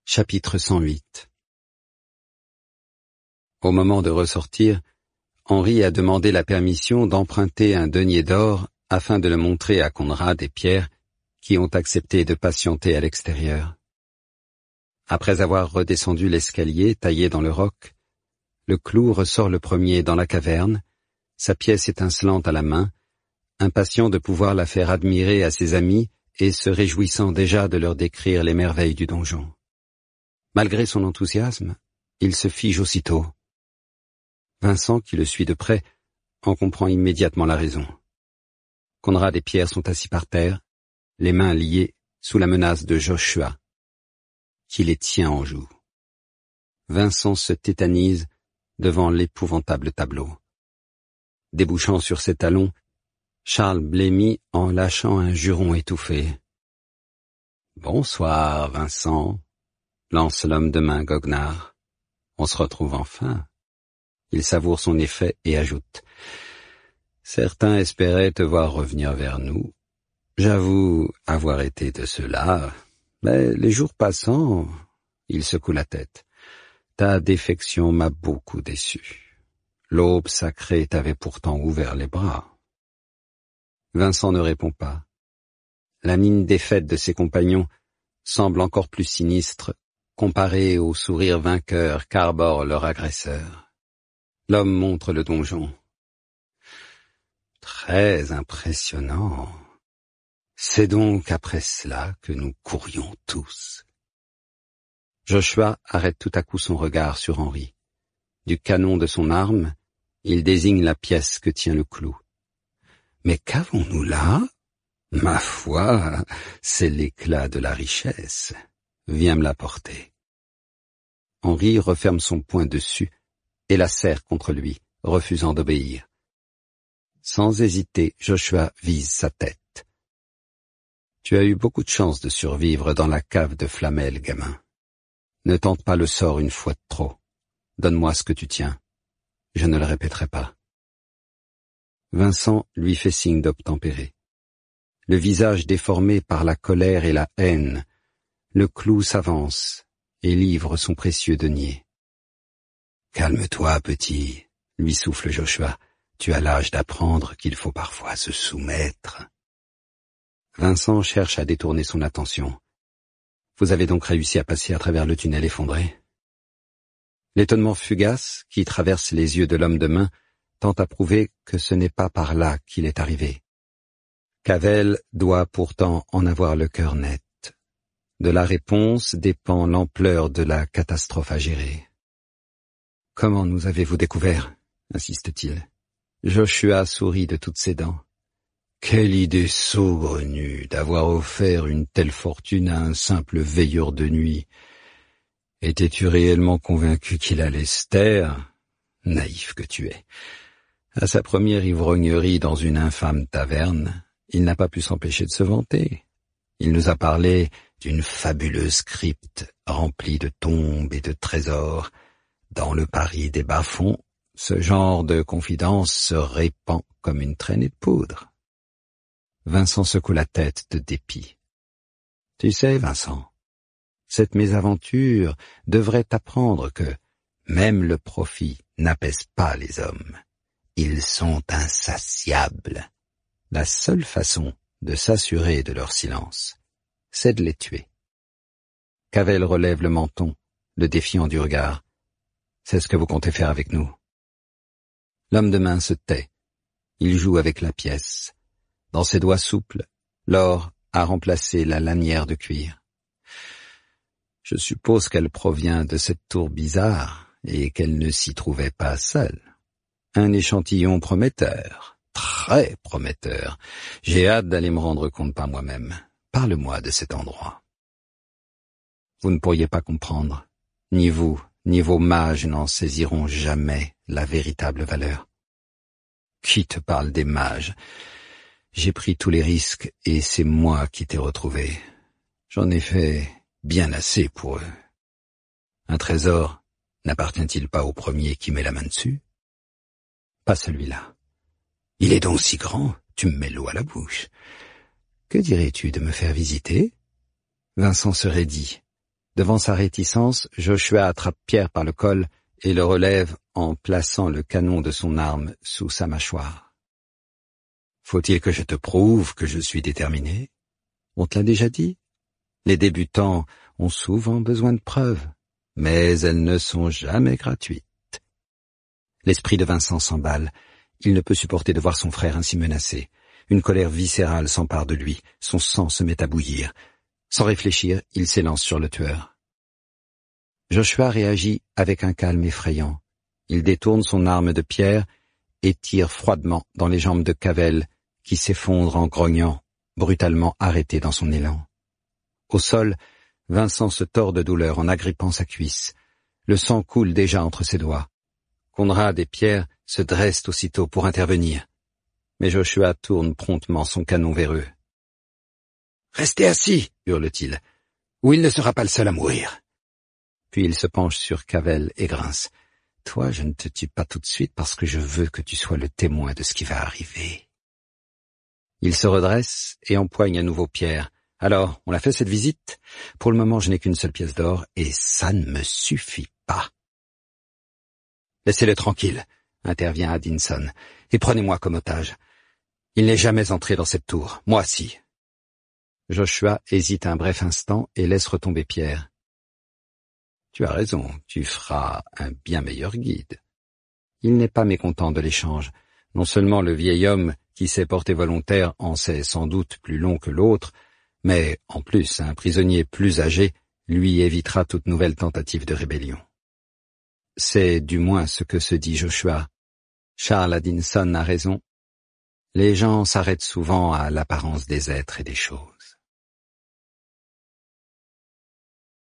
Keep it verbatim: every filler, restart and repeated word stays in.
Chapitre cent huit. Au moment de ressortir, Henri a demandé la permission d'emprunter un denier d'or afin de le montrer à Conrad et Pierre, qui ont accepté de patienter à l'extérieur. Après avoir redescendu l'escalier taillé dans le roc, le clou ressort le premier dans la caverne, sa pièce étincelante à la main, impatient de pouvoir la faire admirer à ses amis et se réjouissant déjà de leur décrire les merveilles du donjon. Malgré son enthousiasme, il se fige aussitôt. Vincent, qui le suit de près, en comprend immédiatement la raison. Conrad et Pierre sont assis par terre, les mains liées sous la menace de Joshua, qui les tient en joue. Vincent se tétanise devant l'épouvantable tableau. Débouchant sur ses talons, Charles blêmit en lâchant un juron étouffé. « Bonsoir, Vincent », lance l'homme de main goguenard. « On se retrouve enfin. » Il savoure son effet et ajoute. « Certains espéraient te voir revenir vers nous. J'avoue avoir été de ceux-là, mais les jours passant, il secoue la tête. Ta défection m'a beaucoup déçu. L'aube sacrée t'avait pourtant ouvert les bras. » Vincent ne répond pas. La mine défaite de ses compagnons semble encore plus sinistre comparée au sourire vainqueur qu'arbore leur agresseur. L'homme montre le donjon. Très impressionnant. C'est donc après cela que nous courions tous. Joshua arrête tout à coup son regard sur Henri. Du canon de son arme, il désigne la pièce que tient le clou. Mais qu'avons-nous là? Ma foi, c'est l'éclat de la richesse. Viens me l'apporter. Henri referme son poing dessus et la serre contre lui, refusant d'obéir. Sans hésiter, Joshua vise sa tête. Tu as eu beaucoup de chance de survivre dans la cave de Flamel, gamin. Ne tente pas le sort une fois de trop. Donne-moi ce que tu tiens. Je ne le répéterai pas. Vincent lui fait signe d'obtempérer. Le visage déformé par la colère et la haine, le clou s'avance et livre son précieux denier. « Calme-toi, petit, » lui souffle Joshua. « Tu as l'âge d'apprendre qu'il faut parfois se soumettre. » Vincent cherche à détourner son attention. « Vous avez donc réussi à passer à travers le tunnel effondré ?» L'étonnement fugace qui traverse les yeux de l'homme de main tend à prouver que ce n'est pas par là qu'il est arrivé. Cavell doit pourtant en avoir le cœur net. De la réponse dépend l'ampleur de la catastrophe à gérer. « Comment nous avez-vous découvert ?» insiste-t-il. Joshua sourit de toutes ses dents. « Quelle idée saugrenue d'avoir offert une telle fortune à un simple veilleur de nuit. Étais-tu réellement convaincu qu'il allait se taire? Naïf que tu es. À sa première ivrognerie dans une infâme taverne, il n'a pas pu s'empêcher de se vanter. Il nous a parlé d'une fabuleuse crypte remplie de tombes et de trésors. Dans le Paris des bas-fonds, ce genre de confidence se répand comme une traînée de poudre. » Vincent secoue la tête de dépit. « Tu sais, Vincent, cette mésaventure devrait t'apprendre que même le profit n'apaise pas les hommes. Ils sont insatiables. La seule façon de s'assurer de leur silence, c'est de les tuer. » Cavell relève le menton, le défiant du regard. « C'est ce que vous comptez faire avec nous. » L'homme de main se tait. Il joue avec la pièce. Dans ses doigts souples, l'or a remplacé la lanière de cuir. Je suppose qu'elle provient de cette tour bizarre et qu'elle ne s'y trouvait pas seule. Un échantillon prometteur, très prometteur. J'ai hâte d'aller me rendre compte par moi-même. Parle-moi de cet endroit. Vous ne pourriez pas comprendre. Ni vous, ni vos mages n'en saisiront jamais la véritable valeur. Qui te parle des mages? J'ai pris tous les risques et c'est moi qui t'ai retrouvé. J'en ai fait bien assez pour eux. Un trésor n'appartient-il pas au premier qui met la main dessus? Pas celui-là. Il est donc si grand, tu me mets l'eau à la bouche. Que dirais-tu de me faire visiter? Vincent se raidit. Devant sa réticence, Joshua attrape Pierre par le col et le relève en plaçant le canon de son arme sous sa mâchoire. « Faut-il que je te prouve que je suis déterminé? On te l'a déjà dit? Les débutants ont souvent besoin de preuves, mais elles ne sont jamais gratuites. » L'esprit de Vincent s'emballe. Il ne peut supporter de voir son frère ainsi menacé. Une colère viscérale s'empare de lui. Son sang se met à bouillir. Sans réfléchir, il s'élance sur le tueur. Joshua réagit avec un calme effrayant. Il détourne son arme de pierre et tire froidement dans les jambes de Cavell, qui s'effondre en grognant, brutalement arrêté dans son élan. Au sol, Vincent se tord de douleur en agrippant sa cuisse. Le sang coule déjà entre ses doigts. Conrad et Pierre se dressent aussitôt pour intervenir. Mais Joshua tourne promptement son canon vers eux. « Restez assis !» hurle-t-il, « ou il ne sera pas le seul à mourir. » Puis il se penche sur Cavell et grince. « Toi, je ne te tue pas tout de suite parce que je veux que tu sois le témoin de ce qui va arriver. » Il se redresse et empoigne à nouveau Pierre. « Alors, on a fait cette visite? Pour le moment, je n'ai qu'une seule pièce d'or et ça ne me suffit pas. » « Laissez-le tranquille, » intervient Addinson, « et prenez-moi comme otage. Il n'est jamais entré dans cette tour, moi si. » Joshua hésite un bref instant et laisse retomber Pierre. « Tu as raison, tu feras un bien meilleur guide. » Il n'est pas mécontent de l'échange. Non seulement le vieil homme qui s'est porté volontaire en sait sans doute plus long que l'autre, mais en plus un prisonnier plus âgé lui évitera toute nouvelle tentative de rébellion. C'est du moins ce que se dit Joshua. Charles Addinson a raison. Les gens s'arrêtent souvent à l'apparence des êtres et des choses.